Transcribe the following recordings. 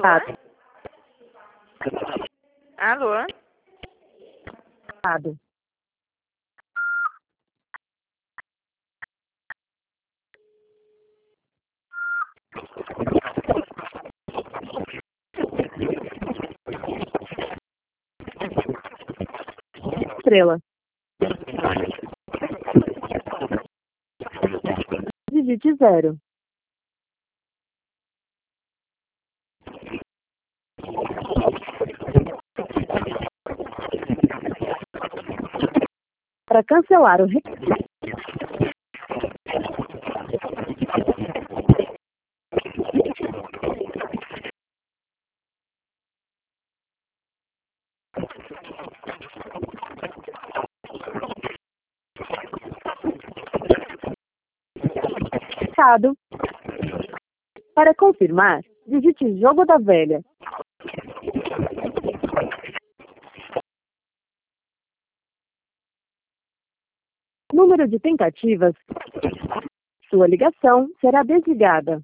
Alô? Alô? Estrela. Digite 0. Para cancelar o recado. Para confirmar, digite jogo da velha. Número de tentativas. Sua ligação será desligada.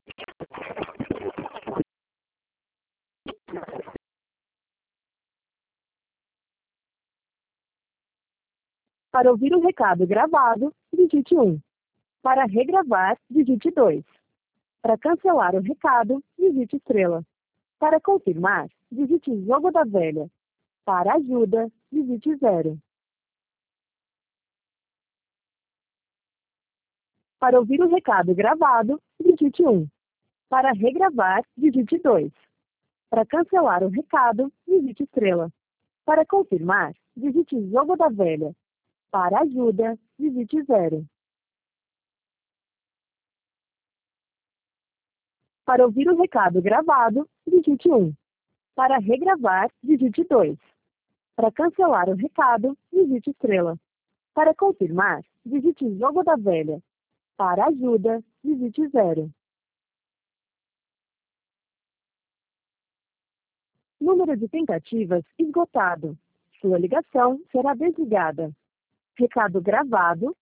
Para ouvir o recado gravado, digite 1. Para regravar, digite 2. Para cancelar o recado, digite estrela. Para confirmar, digite jogo da velha. Para ajuda, digite 0. Para ouvir o recado gravado, digite 1. Para regravar, digite 2. Para cancelar o recado, digite estrela. Para confirmar, digite jogo da velha. Para ajuda, digite 0. Para ouvir o recado gravado, digite 1. Para regravar, digite 2. Para cancelar o recado, digite estrela. Para confirmar, digite jogo da velha. Para ajuda, digite 0. Número de tentativas esgotado. Sua ligação será desligada. Recado gravado,